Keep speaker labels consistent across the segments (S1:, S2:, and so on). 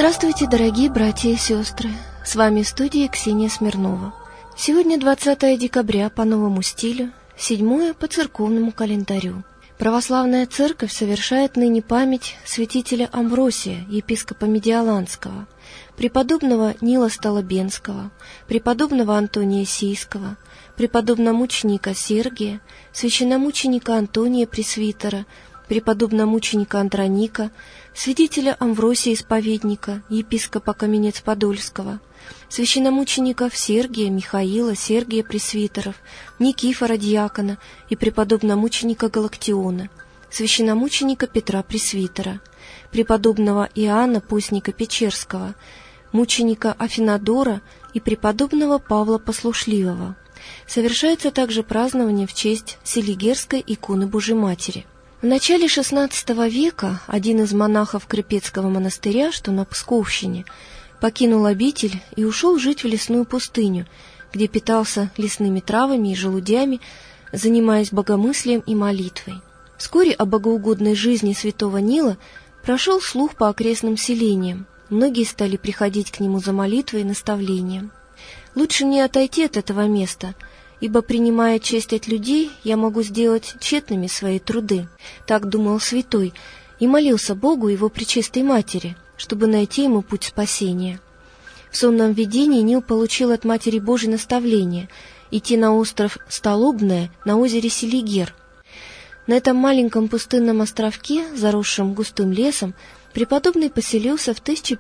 S1: Здравствуйте, дорогие братья и сестры! С вами в студии Ксения Смирнова. Сегодня 20 декабря по новому стилю, 7 по церковному календарю. Православная церковь совершает ныне память святителя Амвросия, епископа Медиоланского, преподобного Нила Столобенского, преподобного Антония Сийского, преподобномученика Сергия, священномученика Антония Пресвитера, преподобномученика Андроника, святителя Амвросия Исповедника, епископа Каменец-Подольского, священномучеников Сергия, Михаила, Сергия Пресвитеров, Никифора Диакона и преподобномученика Галактиона, священномученика Петра Пресвитера, преподобного Иоанна Постника Печерского, мученика Афинадора и преподобного Павла Послушливого. Совершается также празднование в честь Селигерской иконы Божией Матери. В начале XVI века один из монахов Крепецкого монастыря, что на Псковщине, покинул обитель и ушел жить в лесную пустыню, где питался лесными травами и желудями, занимаясь богомыслием и молитвой. Вскоре о богоугодной жизни святого Нила прошел слух по окрестным селениям. Многие стали приходить к нему за молитвой и наставлением. «Лучше мне отойти от этого места, ибо, принимая честь от людей, я могу сделать тщетными свои труды», — так думал святой, и молился Богу и его пречистой матери, чтобы найти ему путь спасения. В сонном видении Нил получил от Матери Божией наставление идти на остров Столобное на озере Селигер. На этом маленьком пустынном островке, заросшем густым лесом, преподобный поселился в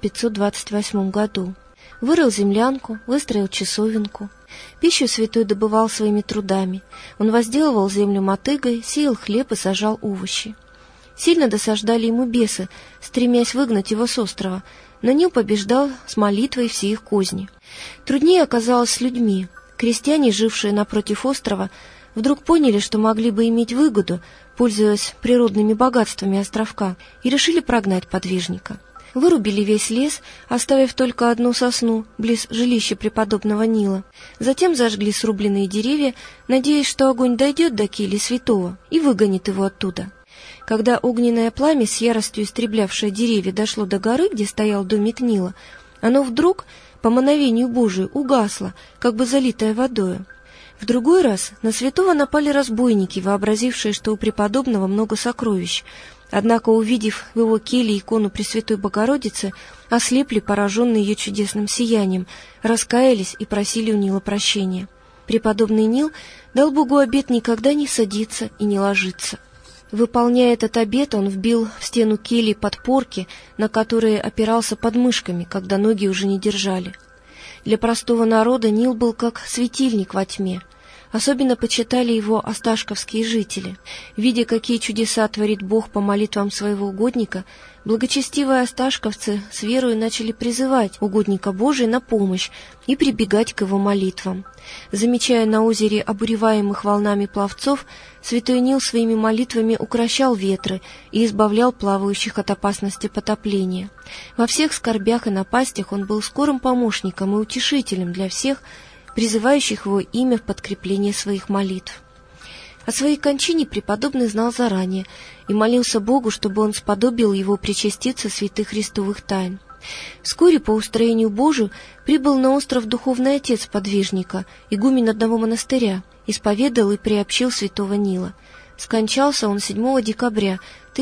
S1: 1528 году. Вырыл землянку, выстроил часовенку. Пищу святой добывал своими трудами. Он возделывал землю мотыгой, сеял хлеб и сажал овощи. Сильно досаждали ему бесы, стремясь выгнать его с острова, но Нил побеждал с молитвой все их козни. Труднее оказалось с людьми. Крестьяне, жившие напротив острова, вдруг поняли, что могли бы иметь выгоду, пользуясь природными богатствами островка, и решили прогнать подвижника. Вырубили весь лес, оставив только одну сосну близ жилища преподобного Нила. Затем зажгли срубленные деревья, надеясь, что огонь дойдет до кельи святого и выгонит его оттуда. Когда огненное пламя, с яростью истреблявшее деревья, дошло до горы, где стоял домик Нила, оно вдруг, по мановению Божию, угасло, как бы залитое водою. В другой раз на святого напали разбойники, вообразившие, что у преподобного много сокровищ. Однако, увидев в его келье икону Пресвятой Богородицы, ослепли, пораженные ее чудесным сиянием, раскаялись и просили у Нила прощения. Преподобный Нил дал Богу обет никогда не садиться и не ложиться. Выполняя этот обет, он вбил в стену кельи подпорки, на которые опирался подмышками, когда ноги уже не держали. Для простого народа Нил был как светильник во тьме. Особенно почитали его осташковские жители. Видя, какие чудеса творит Бог по молитвам своего угодника, благочестивые осташковцы с верою начали призывать угодника Божия на помощь и прибегать к его молитвам. Замечая на озере обуреваемых волнами пловцов, святой Нил своими молитвами укрощал ветры и избавлял плавающих от опасности потопления. Во всех скорбях и напастях он был скорым помощником и утешителем для всех, призывающих его имя в подкрепление своих молитв. О своей кончине преподобный знал заранее и молился Богу, чтобы он сподобил его причаститься святых христовых тайн. Вскоре по устроению Божию прибыл на остров духовный отец подвижника, игумен одного монастыря, исповедал и приобщил святого Нила. Скончался он 7 декабря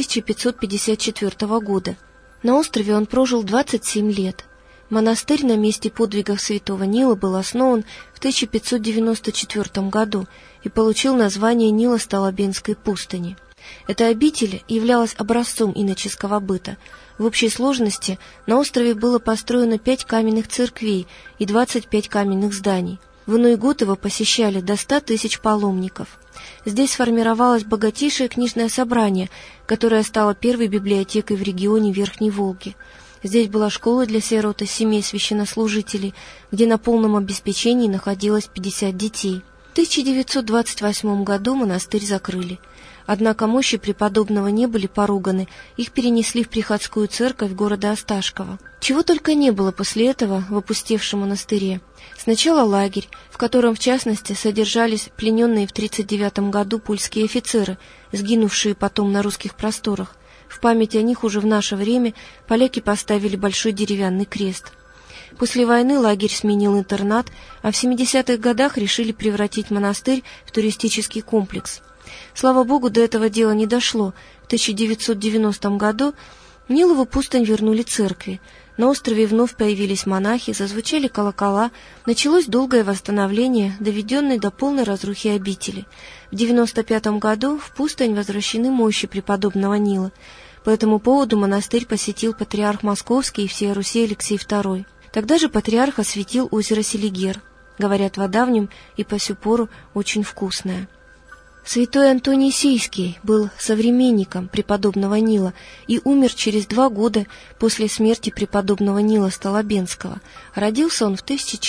S1: 1554 года. На острове он прожил 27 лет. Монастырь на месте подвигов святого Нила был основан в 1594 году и получил название Нило-Столобенской пустыни. Эта обитель являлась образцом иноческого быта. В общей сложности на острове было построено 5 каменных церквей и 25 каменных зданий. В иной год его посещали до 100 тысяч паломников. Здесь сформировалось богатейшее книжное собрание, которое стало первой библиотекой в регионе Верхней Волги. Здесь была школа для сирот и семей священнослужителей, где на полном обеспечении находилось 50 детей. В 1928 году монастырь закрыли. Однако мощи преподобного не были поруганы, их перенесли в приходскую церковь города Осташкова. Чего только не было после этого в опустевшем монастыре. Сначала лагерь, в котором в частности содержались плененные в 1939 году польские офицеры, сгинувшие потом на русских просторах. В память о них уже в наше время поляки поставили большой деревянный крест. После войны лагерь сменил интернат, а в 70-х годах решили превратить монастырь в туристический комплекс. Слава богу, до этого дела не дошло. В 1990 году Нилову пустынь вернули церкви. На острове вновь появились монахи, зазвучали колокола, началось долгое восстановление, доведенной до полной разрухи обители. В 1995 году в пустынь возвращены мощи преподобного Нила. По этому поводу монастырь посетил патриарх Московский и всея Руси Алексей II. Тогда же патриарх осветил озеро Селигер. Говорят, вода в нем и по сю пору очень вкусная. Святой Антоний Сийский был современником преподобного Нила и умер через 2 года после смерти преподобного Нила Столобенского. Родился он в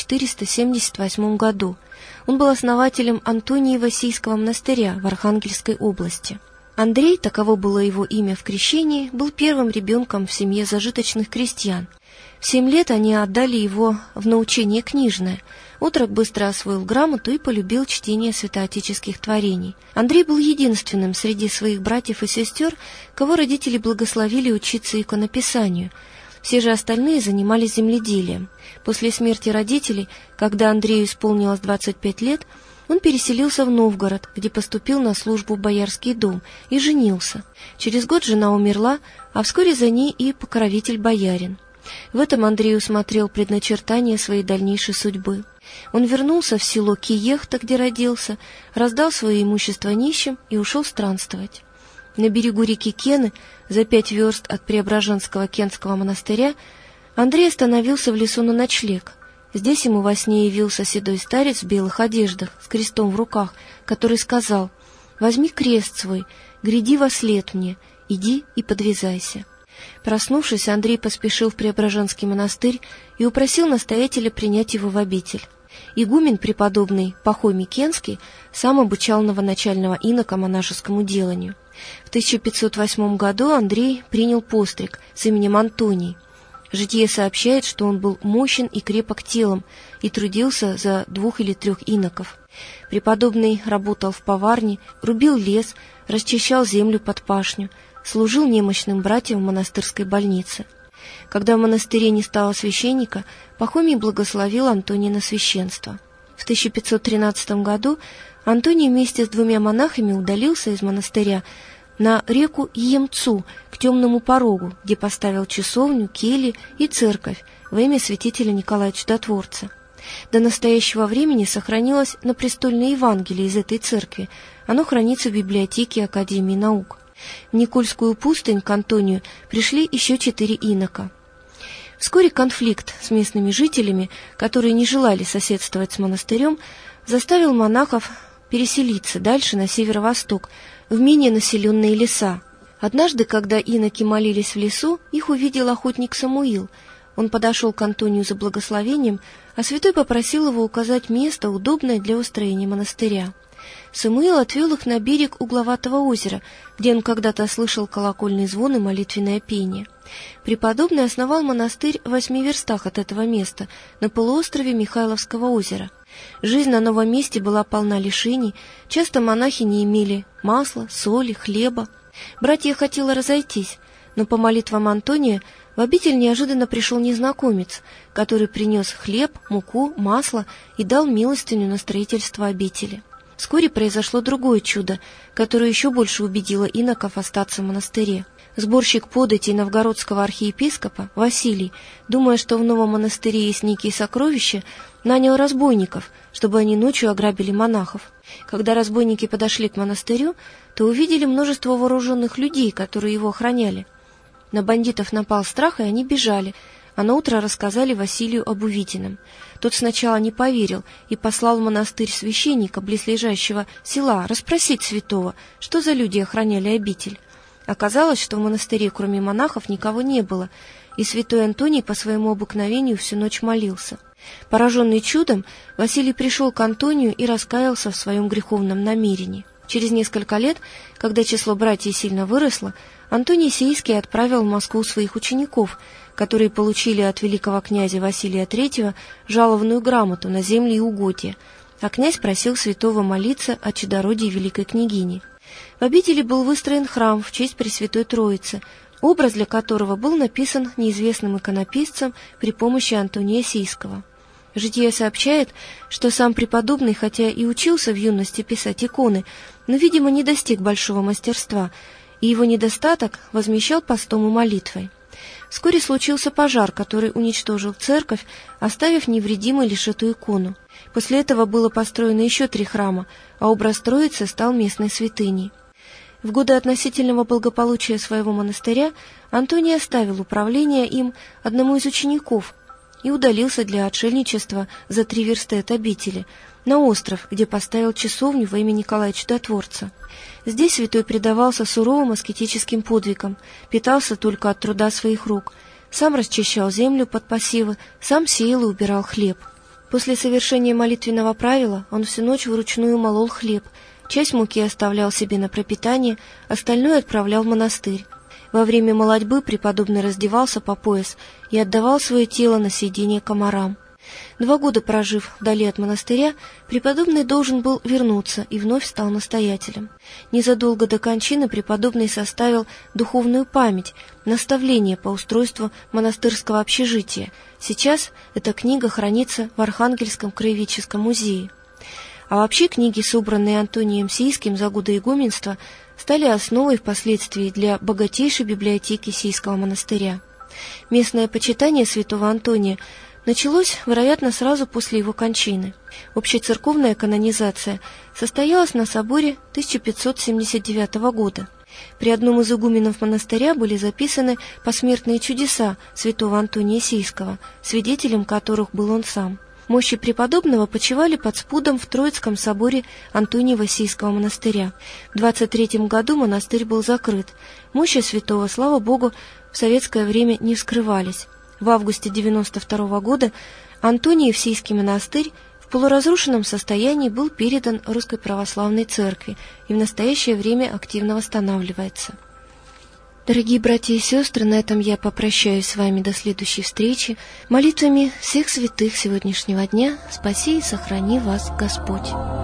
S1: 1478 году. Он был основателем Антониева Сийского монастыря в Архангельской области. Андрей, таково было его имя в крещении, был первым ребенком в семье зажиточных крестьян. В 7 лет они отдали его в научение книжное. Отрок быстро освоил грамоту и полюбил чтение святоотеческих творений. Андрей был единственным среди своих братьев и сестер, кого родители благословили учиться иконописанию. Все же остальные занимались земледелием. После смерти родителей, когда Андрею исполнилось 25 лет, он переселился в Новгород, где поступил на службу в Боярский дом и женился. Через год жена умерла, а вскоре за ней и покровитель-боярин. В этом Андрей усмотрел предначертание своей дальнейшей судьбы. Он вернулся в село Киехта, где родился, раздал свое имущество нищим и ушел странствовать. На берегу реки Кены, за 5 верст от Преображенского Кенского монастыря, Андрей остановился в лесу на ночлег. Здесь ему во сне явился седой старец в белых одеждах, с крестом в руках, который сказал: «Возьми крест свой, гряди вослед мне, иди и подвязайся». Проснувшись, Андрей поспешил в Преображенский монастырь и упросил настоятеля принять его в обитель. Игумен преподобный Пахомий Кенский сам обучал новоначального инока монашескому деланию. В 1508 году Андрей принял постриг с именем Антоний. Житие сообщает, что он был мощен и крепок телом и трудился за 2 или 3 иноков. Преподобный работал в поварне, рубил лес, расчищал землю под пашню, служил немощным братьям в монастырской больнице. Когда в монастыре не стало священника, Пахомий благословил Антония на священство. В 1513 году Антоний вместе с 2 монахами удалился из монастыря на реку Иемцу к Темному порогу, где поставил часовню, кельи и церковь во имя святителя Николая Чудотворца. До настоящего времени сохранилось напрестольное Евангелие из этой церкви. Оно хранится в библиотеке Академии наук. В Никольскую пустынь к Антонию пришли еще 4 инока. Вскоре конфликт с местными жителями, которые не желали соседствовать с монастырем, заставил монахов переселиться дальше на северо-восток, в менее населенные леса. Однажды, когда иноки молились в лесу, их увидел охотник Самуил. Он подошел к Антонию за благословением, а святой попросил его указать место, удобное для устроения монастыря. Самуил отвел их на берег угловатого озера, где он когда-то слышал колокольный звон и молитвенное пение. Преподобный основал монастырь в 8 верстах от этого места, на полуострове Михайловского озера. Жизнь на новом месте была полна лишений, часто монахи не имели масла, соли, хлеба. Братья хотели разойтись, но по молитвам Антония в обитель неожиданно пришел незнакомец, который принес хлеб, муку, масло и дал милостыню на строительство обители. Вскоре произошло другое чудо, которое еще больше убедило иноков остаться в монастыре. Сборщик податей новгородского архиепископа Василий, думая, что в новом монастыре есть некие сокровища, нанял разбойников, чтобы они ночью ограбили монахов. Когда разбойники подошли к монастырю, то увидели множество вооруженных людей, которые его охраняли. На бандитов напал страх, и они бежали, а наутро рассказали Василию об увиденном. Тот сначала не поверил и послал в монастырь священника близлежащего села расспросить святого, что за люди охраняли обитель. Оказалось, что в монастыре кроме монахов никого не было, и святой Антоний по своему обыкновению всю ночь молился. Пораженный чудом, Василий пришел к Антонию и раскаялся в своем греховном намерении. Через несколько лет, когда число братьев сильно выросло, Антоний Сийский отправил в Москву своих учеников, которые получили от великого князя Василия III жалованную грамоту на земли и угодья, а князь просил святого молиться о чадородии великой княгини. В обители был выстроен храм в честь Пресвятой Троицы, образ для которого был написан неизвестным иконописцем при помощи Антония Сийского. Житие сообщает, что сам преподобный, хотя и учился в юности писать иконы, но, видимо, не достиг большого мастерства, и его недостаток возмещал постом и молитвой. Вскоре случился пожар, который уничтожил церковь, оставив невредимой лишь эту икону. После этого было построено еще 3 храма, а образ Троицы стал местной святыней. В годы относительного благополучия своего монастыря Антоний оставил управление им одному из учеников и удалился для отшельничества за 3 версты от обители, на остров, где поставил часовню во имя Николая Чудотворца. Здесь святой предавался суровым аскетическим подвигам, питался только от труда своих рук, сам расчищал землю под посевы, сам сеял и убирал хлеб. После совершения молитвенного правила он всю ночь вручную молол хлеб, часть муки оставлял себе на пропитание, остальное отправлял в монастырь. Во время молотьбы преподобный раздевался по пояс и отдавал свое тело на съедение комарам. 2 года прожив вдали от монастыря, преподобный должен был вернуться и вновь стал настоятелем. Незадолго до кончины преподобный составил духовную память, наставление по устройству монастырского общежития. Сейчас эта книга хранится в Архангельском краеведческом музее. А вообще книги, собранные Антонием Сийским за годы игуменства, стали основой впоследствии для богатейшей библиотеки Сийского монастыря. Местное почитание святого Антония началось, вероятно, сразу после его кончины. Общецерковная канонизация состоялась на соборе 1579 года. При одном из игуменов монастыря были записаны посмертные чудеса святого Антония Сийского, свидетелем которых был он сам. Мощи преподобного почивали под спудом в Троицком соборе Антониева Сийского монастыря. В 23 году монастырь был закрыт. Мощи святого, слава Богу, в советское время не вскрывались. В августе 92 года Антониев Сийский монастырь в полуразрушенном состоянии был передан Русской Православной Церкви и в настоящее время активно восстанавливается. Дорогие братья и сестры, на этом я попрощаюсь с вами до следующей встречи. Молитвами всех святых сегодняшнего дня спаси и сохрани вас Господь.